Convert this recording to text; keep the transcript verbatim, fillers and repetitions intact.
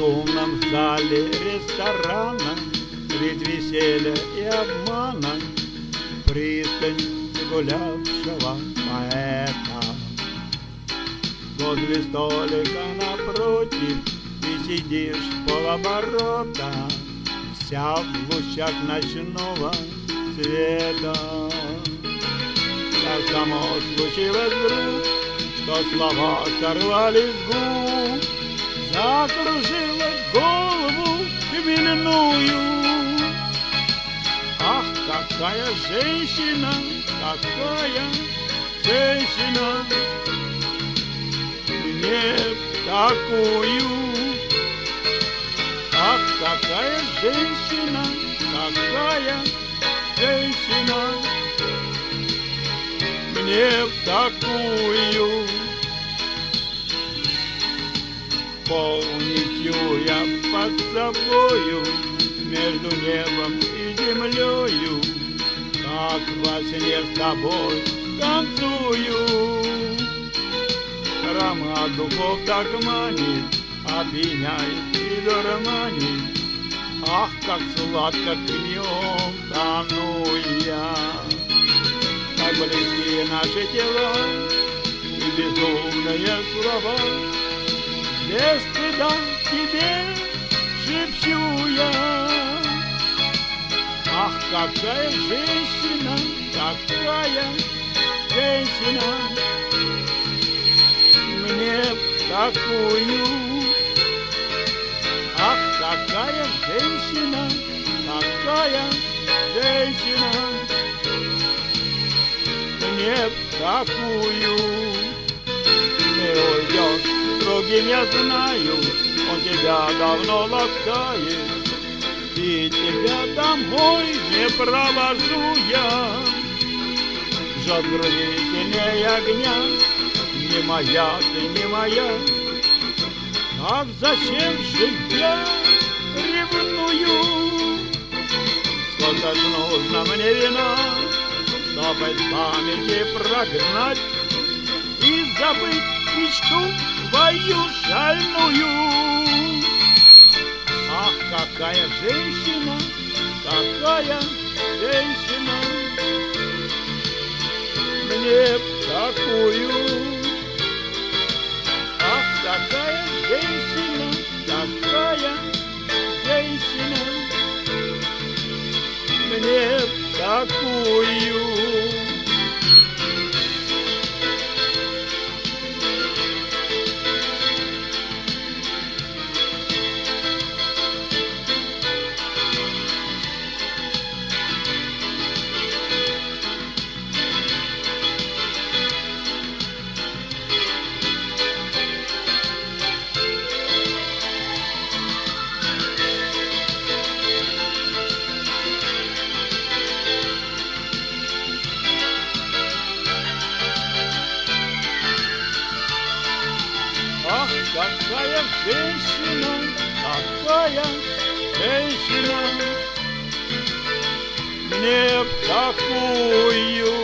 шумном зале ресторана средь веселья и обмана пристань гулявшего поэта. Возле столика напротив ты сидишь полоборота, вся в лучах ночного света. Так само случилось вдруг, что слова сорвались с губ, закружила голову хмельную. Ах, какая женщина, какая женщина, мне такую. Ах, какая женщина, какая женщина, мне такую. Полностью я под собою между небом и землею, как во сне с тобой танцую. Аромат духов так манит, опьяняет и дурманит. Ах, как сладко к нем тону я. Так близки наши тела и безумные слова, без стыда тебе шепчу я. Ах, какая женщина, какая женщина, мне такую. Ах, какая женщина, какая женщина, мне такую. Ты уйдешь с другим, я знаю, он тебя давно ласкает, и тебя домой не провожу я. Жжет в груди сильнее огня, не моя ты, не моя. Ах, зачем же я ревную? Сколько ж нужно мне вина, чтобы из памяти прогнать и забыть мечту твою шальную. Ах, какая женщина, какая женщина, мне такую. Ах, какая женщина, какая женщина, мне такую. Ах, какая женщина, какая женщина, мне такую.